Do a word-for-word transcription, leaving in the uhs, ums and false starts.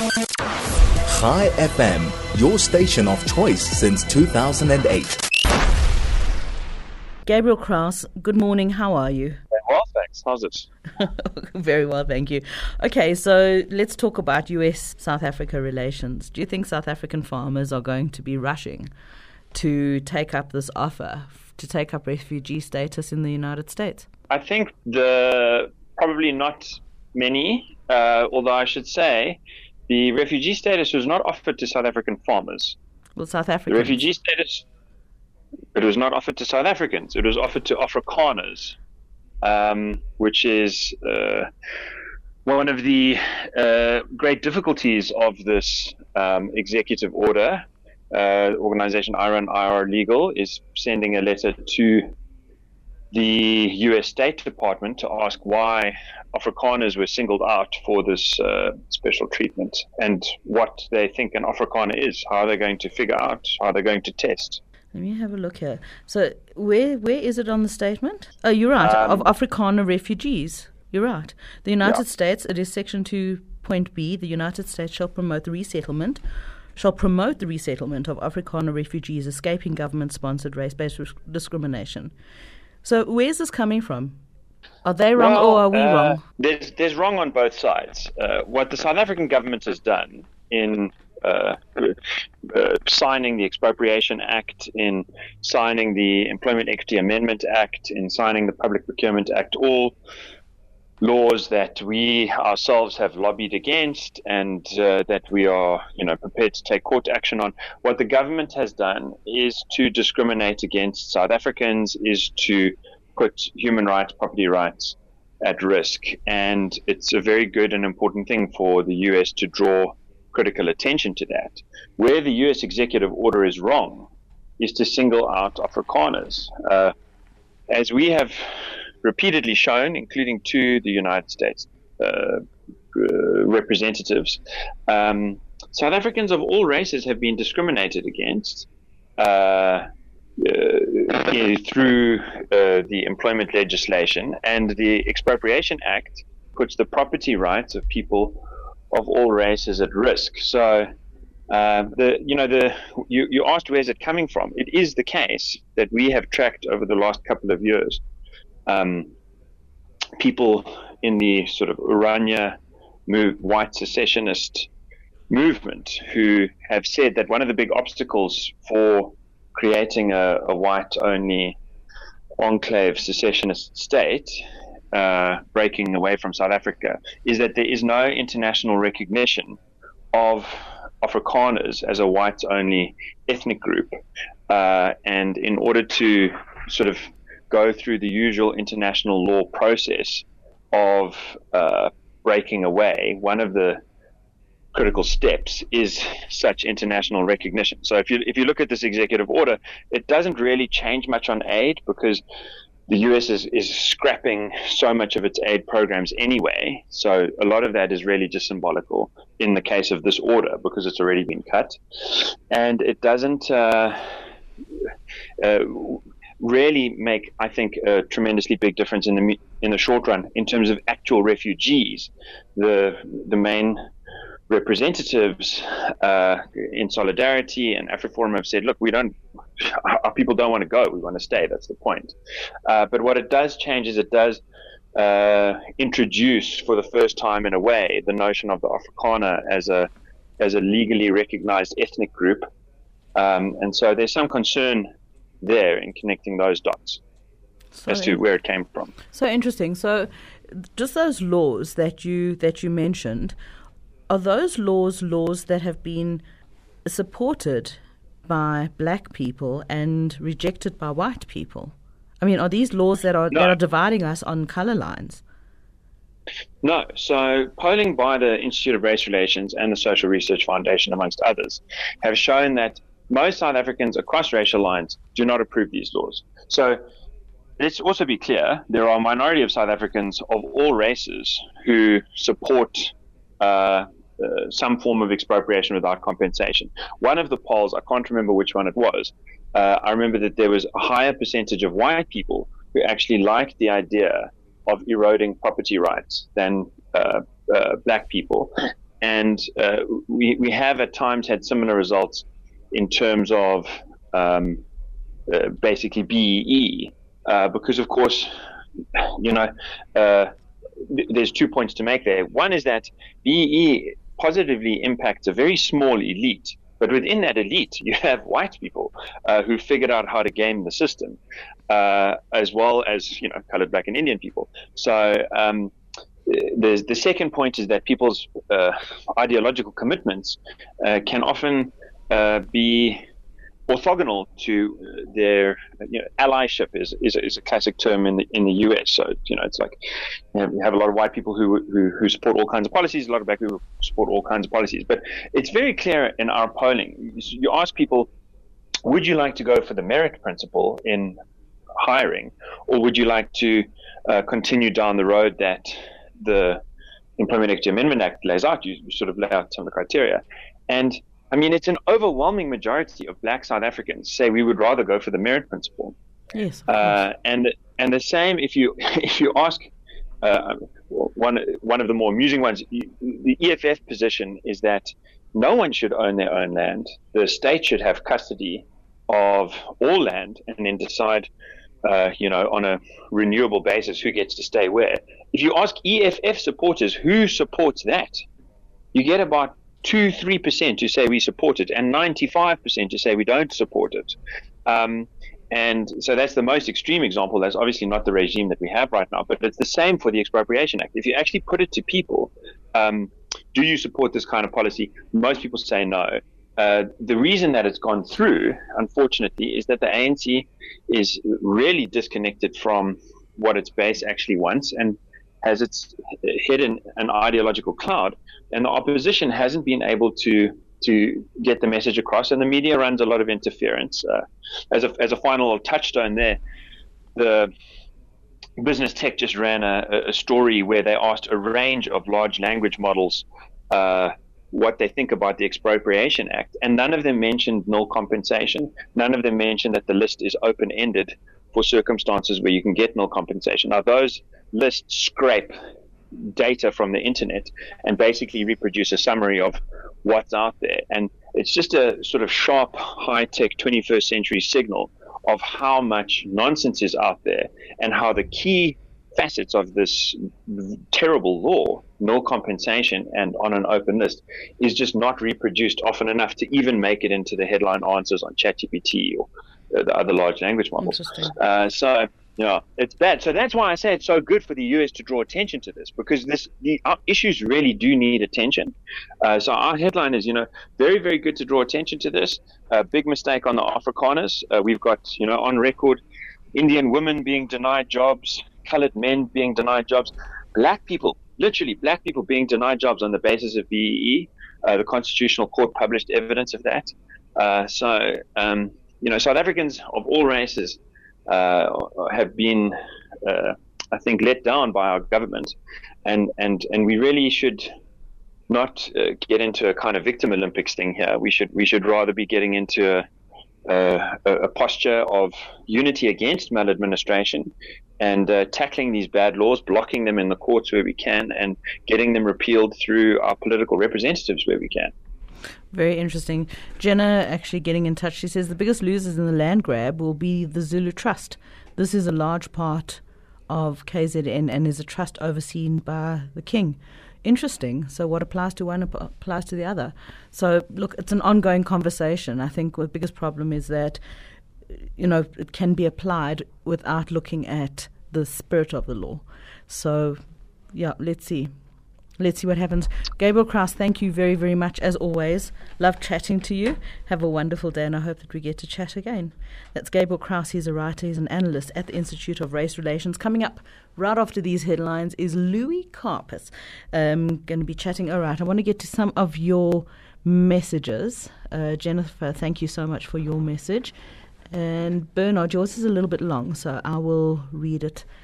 Chai F M, your station of choice since two thousand eight. Gabriel Kraus, good morning. How are you? Well, thanks. How's it? Very well, thank you. Okay, so let's talk about U S South Africa relations. Do you think South African farmers are going to be rushing to take up this offer, to take up refugee status in the United States? I think the probably not many, uh, although I should say the refugee status was not offered to South African farmers. Well, South African. The refugee status, it was not offered to South Africans. It was offered to Afrikaners, um, which is uh, one of the uh, great difficulties of this um, executive order. Uh, organization I R N I R Legal is sending a letter to the U S State Department to ask why Afrikaners were singled out for this uh, special treatment and what they think an Afrikaner is, how they're going to figure out, how they're going to test. Let me have a look here. So where where is it on the statement? Oh, you're right, Um, of Afrikaner refugees. You're right. The United Yeah. States, it is Section two point B, the United States shall promote the resettlement, shall promote the resettlement of Afrikaner refugees escaping government-sponsored race-based ris- discrimination. So where's this coming from? Are they wrong Well, or are we uh, wrong? There's, there's wrong on both sides. Uh, what the South African government has done in uh, uh, signing the Expropriation Act, in signing the Employment Equity Amendment Act, in signing the Public Procurement Act, all laws that we ourselves have lobbied against and uh, that we are, you know, prepared to take court action on. What the government has done is to discriminate against South Africans, is to put human rights, property rights at risk. And it's a very good and important thing for the U S to draw critical attention to that. Where the U S executive order is wrong is to single out Afrikaners. Uh, as we have repeatedly shown, including to the United States uh, uh, representatives, um, South Africans of all races have been discriminated against uh, uh, through uh, the employment legislation, and the Expropriation Act puts the property rights of people of all races at risk. So, uh, the you know the you, you asked where's it coming from. It is the case that we have tracked over the last couple of years. Um, people in the sort of Urania move, white secessionist movement who have said that one of the big obstacles for creating a, a white-only enclave secessionist state, uh, breaking away from South Africa, is that there is no international recognition of Afrikaners as a white-only ethnic group. Uh, and in order to sort of go through the usual international law process of uh, breaking away, one of the critical steps is such international recognition. So if you if you look at this executive order, it doesn't really change much on aid because the U S is, is scrapping so much of its aid programs anyway. So a lot of that is really just symbolical in the case of this order because it's already been cut. And it doesn't uh, uh, really make, I think, a tremendously big difference in the in the short run in terms of actual refugees. The the main representatives uh, in Solidarity and AfriForum have said, look, we don't, our people don't want to go, we want to stay, that's the point. Uh, but what it does change is it does uh, introduce for the first time in a way the notion of the Afrikaner as a as a legally recognized ethnic group. Um, and so there's some concern there in connecting those dots so as to where it came from. So interesting. So just those laws that you that you mentioned, are those laws laws that have been supported by black people and rejected by white people? I mean, are these laws that are No. that are dividing us on colour lines? No. So polling by the Institute of Race Relations and the Social Research Foundation, amongst others, have shown that most South Africans across racial lines do not approve these laws. So let's also be clear, there are a minority of South Africans of all races who support uh, uh, some form of expropriation without compensation. One of the polls, I can't remember which one it was, uh, I remember that there was a higher percentage of white people who actually liked the idea of eroding property rights than uh, uh, black people. and uh, we, we have at times had similar results in terms of um, uh, basically B E E, uh, because of course, you know, uh, th- there's two points to make there. One is that B E E positively impacts a very small elite, but within that elite, you have white people uh, who figured out how to game the system, uh, as well as, you know, colored, black, and Indian people. So um, the, the second point is that people's uh, ideological commitments uh, can often uh, be orthogonal to their, you know, allyship is, is is a classic term in the in the U S. So, you know, it's like, you know, you have a lot of white people who, who who support all kinds of policies, a lot of black people who support all kinds of policies. But it's very clear in our polling. You ask people, would you like to go for the merit principle in hiring, or would you like to uh, continue down the road that the Employment Equity Amendment Act lays out? You, you sort of lay out some of the criteria, and I mean, it's an overwhelming majority of black South Africans say we would rather go for the merit principle. Yes. Uh, and and the same if you if you ask uh, one one of the more amusing ones, the E F F position is that no one should own their own land. The state should have custody of all land and then decide, uh, you know, on a renewable basis who gets to stay where. If you ask E F F supporters who supports that, you get about two, three percent who say we support it, and ninety-five percent who say we don't support it. Um, and so that's the most extreme example. That's obviously not the regime that we have right now, but it's the same for the Expropriation Act. If you actually put it to people, um, do you support this kind of policy? Most people say no. Uh, the reason that it's gone through, unfortunately, is that the A N C is really disconnected from what its base actually wants and has its head in an ideological cloud, and the opposition hasn't been able to to get the message across, and the media runs a lot of interference. Uh, as a as a final touchstone there, the Business Tech just ran a, a story where they asked a range of large language models uh, what they think about the Expropriation Act, and none of them mentioned null compensation. None of them mentioned that the list is open-ended for circumstances where you can get null compensation. Now, those lists scrape data from the internet and basically reproduce a summary of what's out there. And it's just a sort of sharp, high-tech twenty-first century signal of how much nonsense is out there and how the key facets of this terrible law, null compensation and on an open list, is just not reproduced often enough to even make it into the headline answers on ChatGPT or the other large language models. Uh, so, you know, it's bad. So that's why I say it's so good for the U S to draw attention to this, because this the our issues really do need attention. Uh, so our headline is, you know, very, very good to draw attention to this. Uh, big mistake on the Afrikaners. Uh, we've got, you know, on record, Indian women being denied jobs, colored men being denied jobs, black people, literally black people being denied jobs on the basis of B E E. Uh, the Constitutional Court published evidence of that. Uh, so, um, you know, South Africans of all races uh, have been, uh, I think, let down by our government, and and and we really should not uh, get into a kind of victim Olympics thing here. We should we should rather be getting into a, a, a posture of unity against maladministration and uh, tackling these bad laws, blocking them in the courts where we can, and getting them repealed through our political representatives where we can. Very interesting. Jenna actually getting in touch. She says the biggest losers in the land grab will be the Zulu Trust. This is a large part of K Z N and is a trust overseen by the king. Interesting. So what applies to one applies to the other. So look, it's an ongoing conversation. I think the biggest problem is that, you know, it can be applied without looking at the spirit of the law. So, yeah, let's see. Let's see what happens. Gabriel Kraus, thank you very, very much, as always. Love chatting to you. Have a wonderful day, and I hope that we get to chat again. That's Gabriel Kraus. He's a writer. He's an analyst at the Institute of Race Relations. Coming up right after these headlines is Louis Karpus. Um, going to be chatting. All right, I want to get to some of your messages. Uh, Jennifer, thank you so much for your message. And Bernard, yours is a little bit long, so I will read it